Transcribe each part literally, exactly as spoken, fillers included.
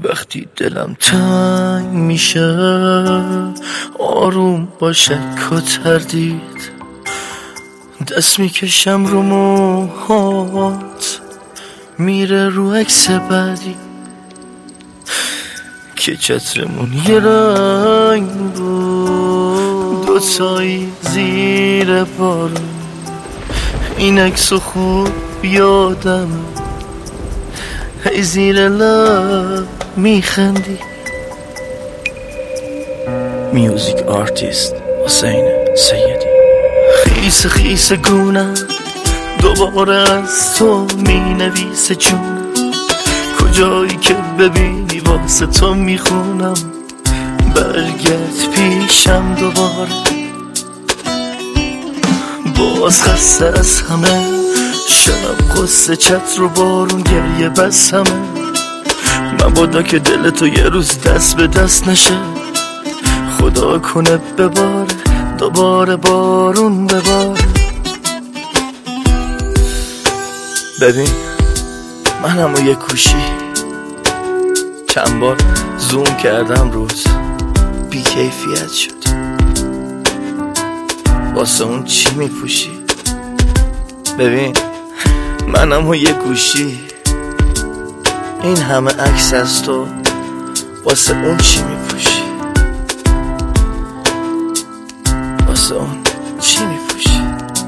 وقتی دلم تنگ میشه آروم با شک و تردید دست میکشم رو موهات میره رو عکس بعدی که چترمون یه رنگ بود دوتایی زیر بارون این عکسو خوب یادم هی زیر لب میخندی. میوزیک آرتیست حسین سیدی. خیس خیس گونم دوباره از تو مینویسه جونم کجایی که ببینی واسه تو میخونم برگرد پیشم دوباره باز خسته از همه شب قصه چت رو بارون گریه بس همه مبادا که دل تو یه روز دست به دست نشه خدا کنه بباره دوباره بارون بباره. ببین منم و یه کوشی چند بار زوم کردم روز بی کیفیت شد واسه اون چی میپوشی. ببین منم و یه گوشی این همه عکس از تو واسه اون چی میپوشی واسه اون چی میپوشی.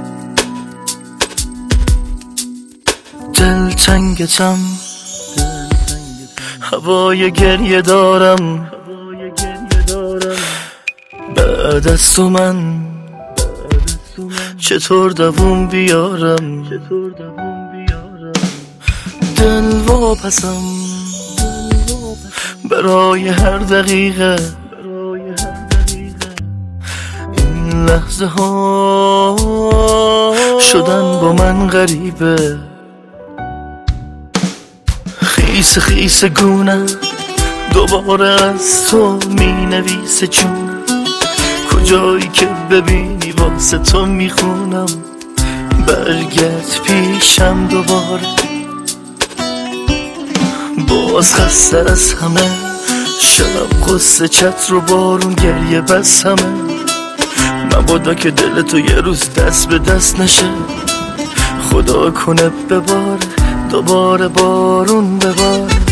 دل تنگتم هوای گریه دارم بعد از تو من چطور دووم بیارم دل واپسم برای هر دقیقه این لحظه ها شدن با من غریبه. خیس خیس گونم دوباره از تو می نویسه جونم کجایی که ببینی واسه تو میخونم برگرد پیشم دوباره باز خسته از همه شب قصه چت رو بارون گریه بس همه مبادا که دل تو یه روز دست به دست نشه خدا کنه بباره دوباره بارون بباره.